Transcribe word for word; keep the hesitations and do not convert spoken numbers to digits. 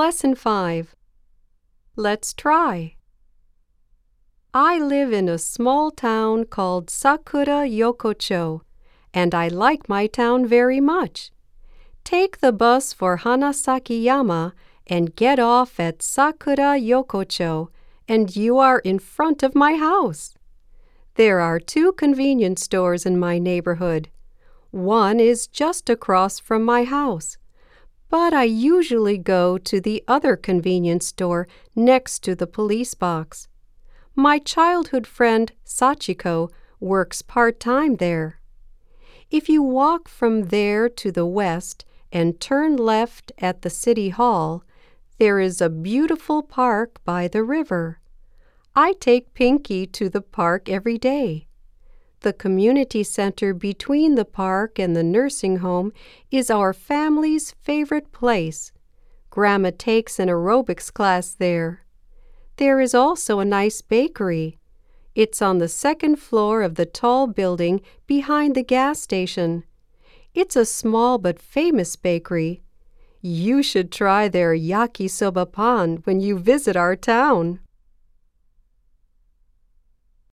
Lesson five. Let's try. I live in a small town called Sakura Yokocho, and I like my town very much. Take the bus for Hanasakiyama and get off at Sakura Yokocho, and you are in front of my house. There are two convenience stores in my neighborhood. One is just across from my house, but I usually go to the other convenience store next to the police box. My childhood friend Sachiko works part-time there. If you walk from there to the west and turn left at the City Hall, there is a beautiful park by the river. I take Pinky to the park every day. The community center between the park and the nursing home is our family's favorite place. Grandma takes an aerobics class there. There is also a nice bakery. It's on the second floor of the tall building behind the gas station. It's a small but famous bakery. You should try their yakisoba pan when you visit our town.